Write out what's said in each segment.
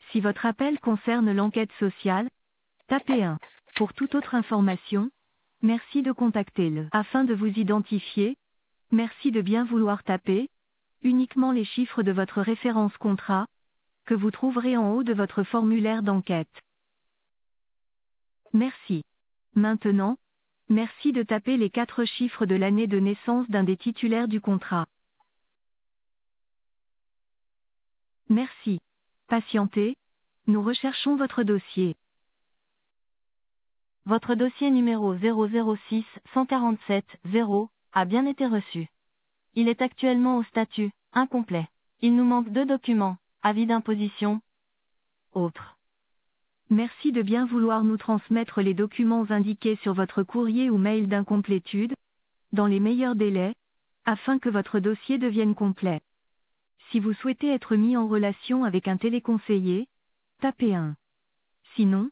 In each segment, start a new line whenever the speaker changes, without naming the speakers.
Si votre appel concerne l'enquête sociale, tapez 1. Pour toute autre information, merci de contacter le. Afin de vous identifier, merci de bien vouloir taper uniquement les chiffres de votre référence contrat, que vous trouverez en haut de votre formulaire d'enquête. Merci. Maintenant, merci de taper les 4 chiffres de l'année de naissance d'un des titulaires du contrat. Merci. Patientez, nous recherchons votre dossier. Votre dossier numéro 006 147 0 a bien été reçu. Il est actuellement au statut incomplet. Il nous manque 2 documents, avis d'imposition, autres. Merci de bien vouloir nous transmettre les documents indiqués sur votre courrier ou mail d'incomplétude, dans les meilleurs délais, afin que votre dossier devienne complet. Si vous souhaitez être mis en relation avec un téléconseiller, tapez 1. Sinon,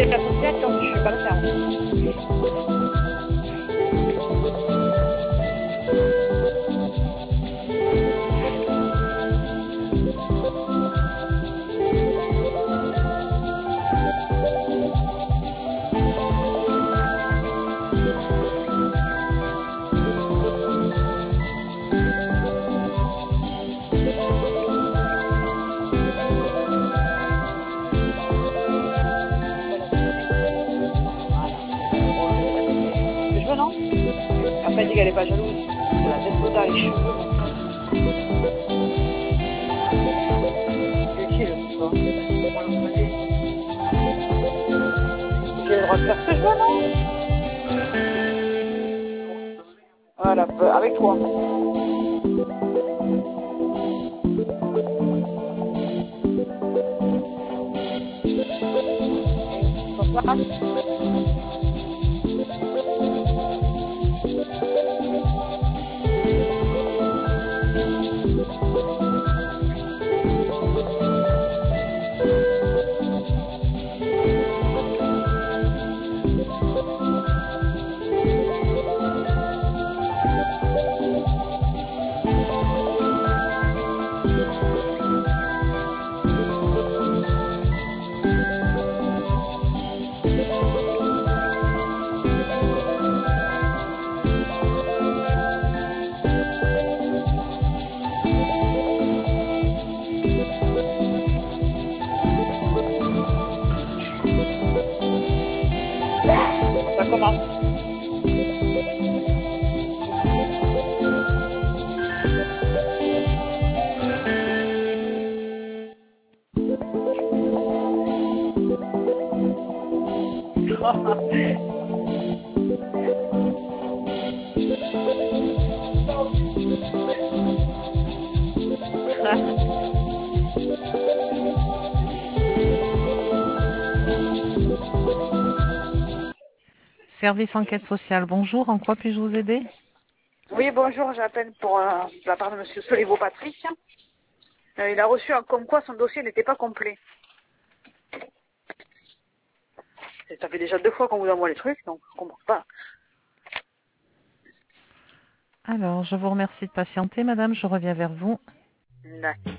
les associations, je ne sais pas le faire. Non. Après, elle dit qu'elle n'est pas jalouse. Elle a la tête beau dans les cheveux. C'est utile, tu vois. J'ai le droit de faire ce que je veux, non? Voilà, avec toi. Ça commence.
Service enquête sociale, bonjour, en quoi puis-je vous aider?
Oui, bonjour, j'appelle pour de la part de monsieur Solivo Patrick. Il a reçu comme quoi son dossier n'était pas complet. Et ça fait déjà 2 fois qu'on vous envoie les trucs, donc je comprends pas.
Alors, je vous remercie de patienter, madame, je reviens vers vous.
D'accord.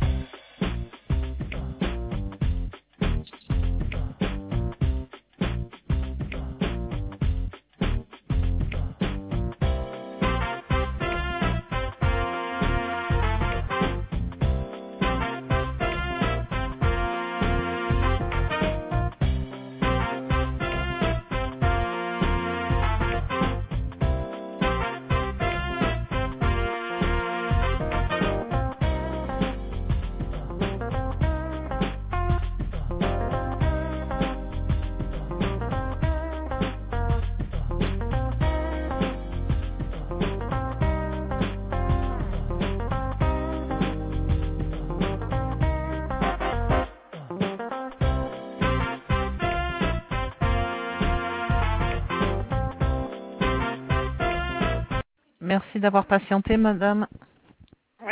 Merci d'avoir patienté, madame.
Oui.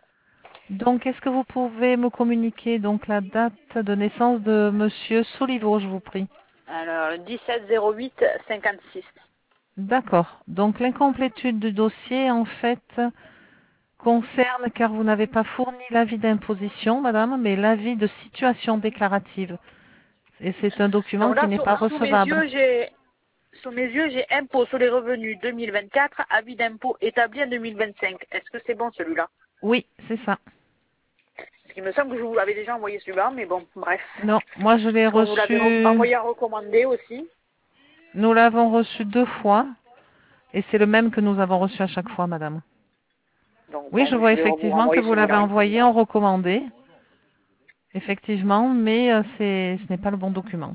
Donc, est-ce que vous pouvez me communiquer donc la date de naissance de monsieur Solivo, je vous prie?
Alors, le 17-08-56.
D'accord. Donc, l'incomplétude du dossier, en fait, concerne, car vous n'avez pas fourni l'avis d'imposition, madame, mais l'avis de situation déclarative. Et c'est un document
Donc
qui
là,
n'est pas
sous mes
recevable.
yeux, j'ai impôt sur les revenus 2024, avis d'impôt établi en 2025. Est-ce que c'est bon celui-là?
Oui, c'est ça.
Parce qu'il me semble que je vous l'avais déjà envoyé celui-là, mais bon, bref.
Non, moi je l'ai
Parce qu'on vous l'avait
reçu,
envoyé à recommander aussi.
nous l'avons reçu 2 fois, et c'est le même que nous avons reçu à chaque fois, madame.
Donc
Oui,
bon,
je vois
je vais vous
effectivement que
renvoyer
vous l'avez
celui-là.
envoyé en recommandé, effectivement, mais ce n'est pas le bon document.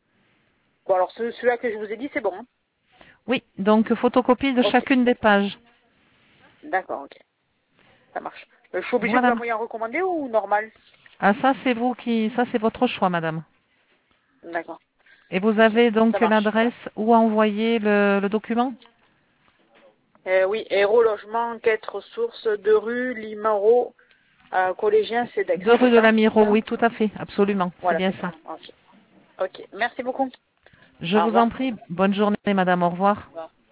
Bon, alors celui-là que je vous ai dit, c'est bon. Hein.
Oui, donc photocopie de
Ok.
chacune des pages.
D'accord, ok. Ça marche. Je suis obligé de vous
Voilà.
l'envoyer en recommandé ou normal?
Ah, ça c'est votre choix, madame.
D'accord.
Et vous
Ok,
avez donc
ça marche.
l'adresse où envoyer le document?
Oui, Héros Logement, quête ressources, 2 rue, Limaro, collégien, CEDEX,
2 rue
c'est
de
ça?
la Miro, oui, tout à fait, absolument, c'est
Voilà,
bien
c'est ça.
ça.
Ok. Ok, merci beaucoup.
Je
Au
vous
revoir.
en prie. Bonne journée, madame. Au revoir.
Au revoir.